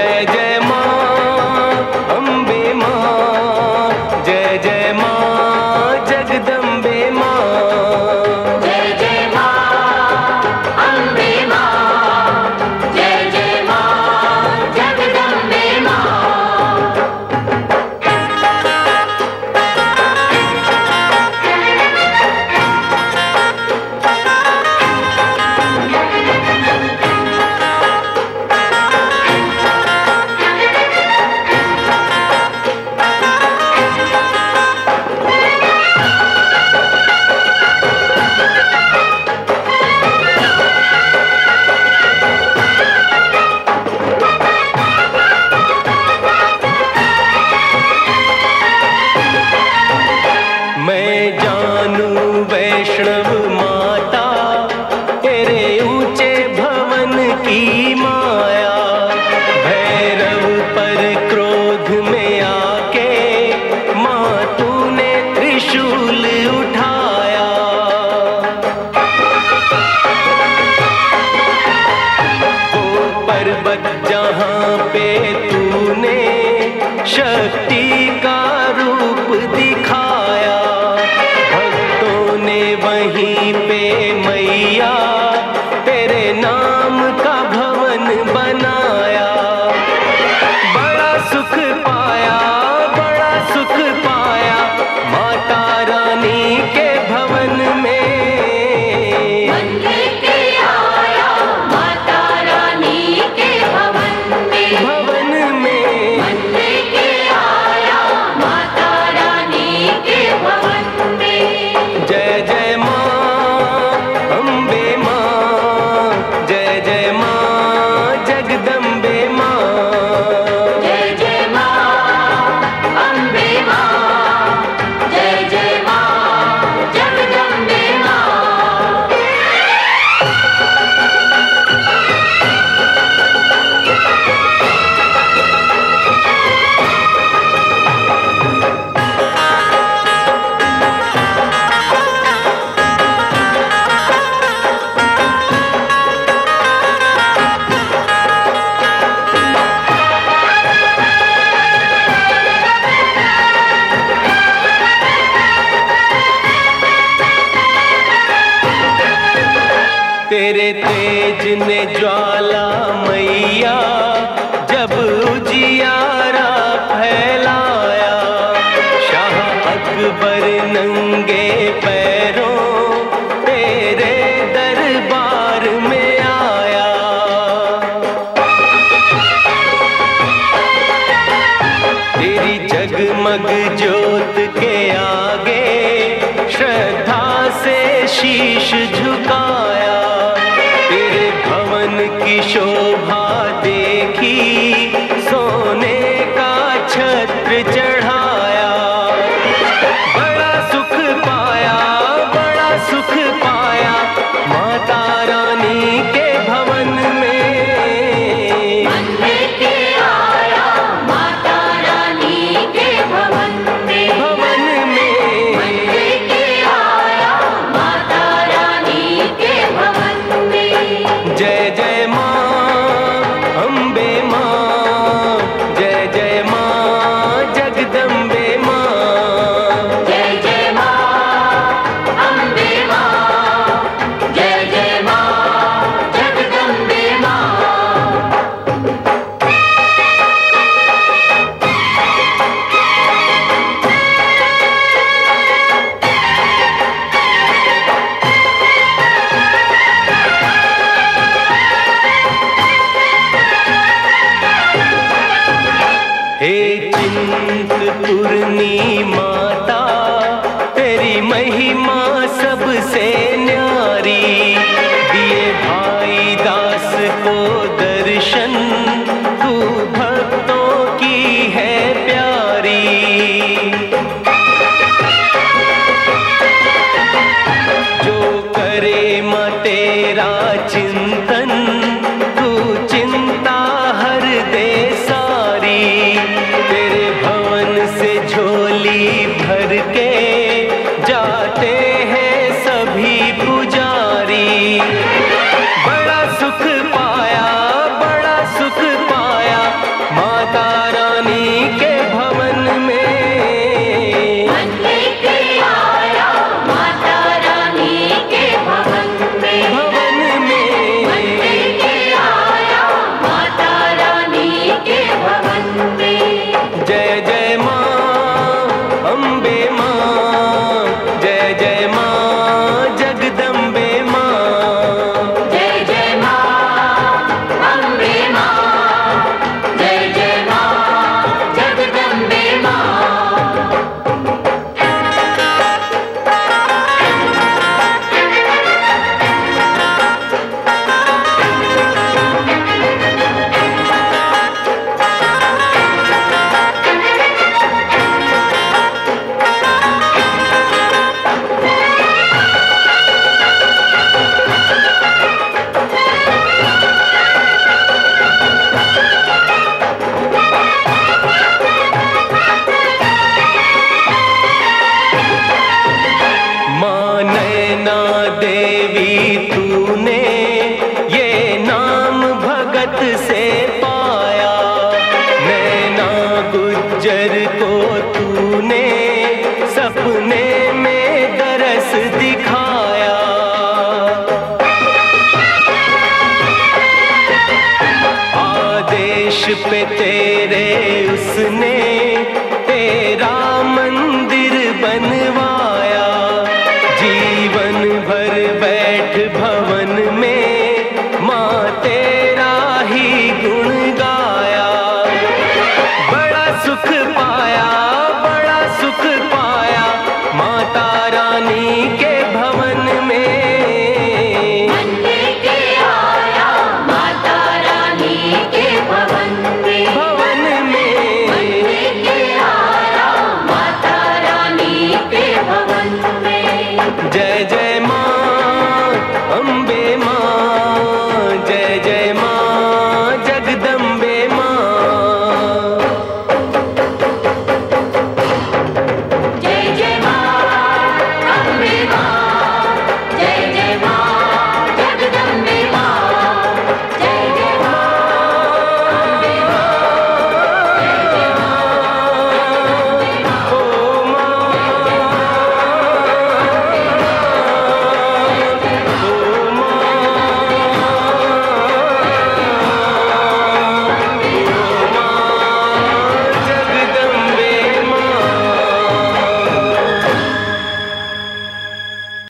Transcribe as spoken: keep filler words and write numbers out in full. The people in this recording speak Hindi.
जय जय माँ अम्बे माँ, जय जय माँ जगदम्बे माँ। जय जय माँ अम्बे माँ, जय जय माँ जगदम्बे माँ। मैं जानू वैष्णव माता, तेरे ऊंचे भवन की माया। भैरव पर क्रोध में आके माँ तूने त्रिशूल उठाया। वो पर्वत जहाँ पे तूने शक्ति का रूप दिखाया, वहीं पे मैया तेरे नाम का भवन बनाया। बड़ा सुख पाया, बड़ा सुख पाया माता रानी के भवन में। मन लेके आया माता रानी के भवन में, भवन में मन लेके आया माता रानी के भवन में। जय जय अम्बे माँ, जय जय माँ जगदम्बे माँ। जय जय माँ अम्बे माँ, जय जय माँ जगदम्बे माँ। तेरे तेज ने ज्वाला मैया जब उजियारा फैलाया। शाह अकबर नंगे पैरों तेरे दरबार में आया। तेरी जगमग ज्योत के आगे श्रद्धा से शीश झुकाया। तेरे भवन की शोभा देखी सोने का छत्र चढ़ाया। बड़ा सुख पाया, बड़ा सुख पाया माता रानी के भवन में। मन लेके आया माता रानी के भवन में, भवन में मन लेके आया माता रानी के भवन में। जय जय माँ अम्बे माँ, जय जय माँ जगदम्बे माँ। जय जय माँ अम्बे माँ, जय जय माँ जगदम्बे माँ। हे चिंतपूर्णी माता, तेरी महिमा सबसे न्यारी। दिए भाई दास को दर्शन, तू भक्तों की है प्यारी। जो करे माँ तेरा चिंतन, तू चिंता हर दे सारी। तेरे भवन से झोली भर के जाते हैं सभी पुजारी। गुजर को तूने सपने में दरस दिखाया। आदेश पे तेरे उसने